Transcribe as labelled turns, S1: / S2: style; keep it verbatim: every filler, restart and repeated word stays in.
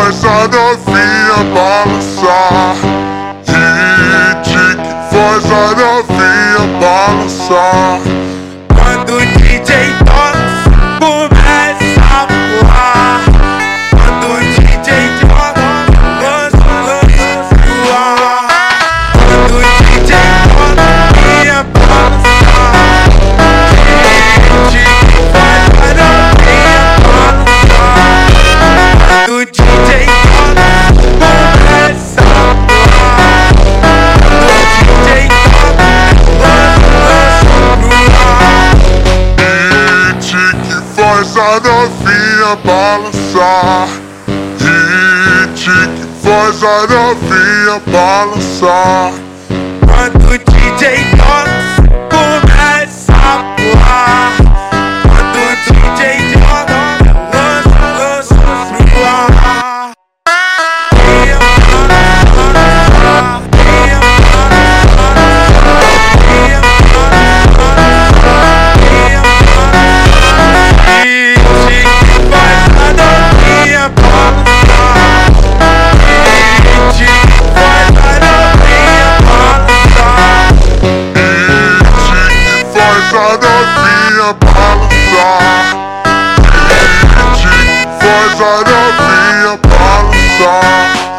S1: faz a novinha balançar. Hit que faz a novinha balançar.
S2: Quando o D J toca, começa a voar. Quando o D J toca, lança, lança, voar. Quando o D J toca, minha balançar. Hit que faz a novinha balançar. Quando o D J toca, começa a voar. Quando o D J
S1: Faz a novinha balançar. Hit que faz a novinha balançar.
S2: Quando o D J toca, começa a voar. Quando o D J toca, lança, lança no ar. Minha balança, minha balança, minha balança, minha balança. Hit que faz a novinha balançar. Hit que faz a novinha balançar.
S1: Hit que faz a novinha balançar. Hit que faz a novinha balançar.